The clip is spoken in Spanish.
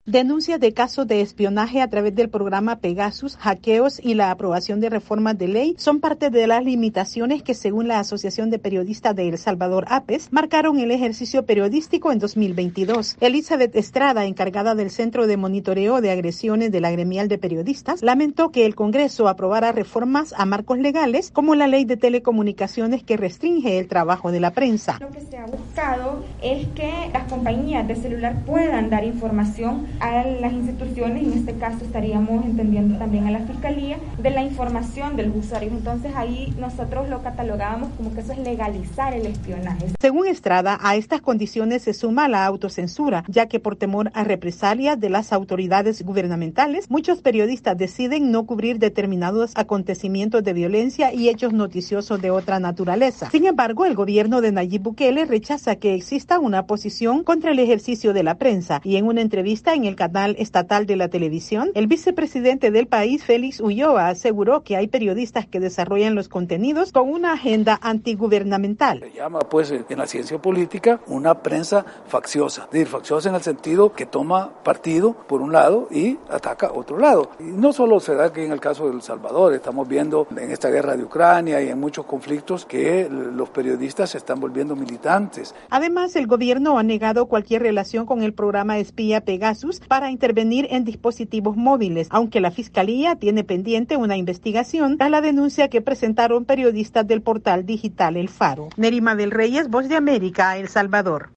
Denuncias de casos de espionaje a través del programa Pegasus, hackeos y la aprobación de reformas de ley son parte de las limitaciones que, según la Asociación de Periodistas de El Salvador, APES, marcaron el ejercicio periodístico en 2022. Elizabeth Estrada, encargada del Centro de Monitoreo de Agresiones de la Gremial de Periodistas, lamentó que el Congreso aprobara reformas a marcos legales como la Ley de Telecomunicaciones que restringe el trabajo de la prensa. Lo que se ha buscado es que las compañías de celular puedan dar información a las instituciones, en este caso estaríamos entendiendo también a la Fiscalía, de la información de los usuarios. Entonces ahí nosotros lo catalogábamos como que eso es legalizar el espionaje. Según Estrada, a estas condiciones se suma la autocensura, ya que por temor a represalias de las autoridades gubernamentales, muchos periodistas deciden no cubrir determinados acontecimientos de violencia y hechos noticiosos de otra naturaleza. Sin embargo, el gobierno de Nayib Bukele rechaza que exista una posición contra el ejercicio de la prensa, y en una entrevista en el canal estatal de la televisión, el vicepresidente del país, Félix Ulloa, aseguró que hay periodistas que desarrollan los contenidos con una agenda antigubernamental. Se llama, pues, en la ciencia política, una prensa facciosa. Es decir, facciosa en el sentido que toma partido por un lado y ataca otro lado. Y no solo se da aquí en el caso de El Salvador, estamos viendo en esta guerra de Ucrania y en muchos conflictos que los periodistas se están volviendo militantes. Además, el gobierno ha negado cualquier relación con el programa espía Pegasus para intervenir en dispositivos móviles, aunque la Fiscalía tiene pendiente una investigación tras la denuncia que presentaron periodistas del portal digital El Faro. Nerima del Reyes, Voz de América, El Salvador.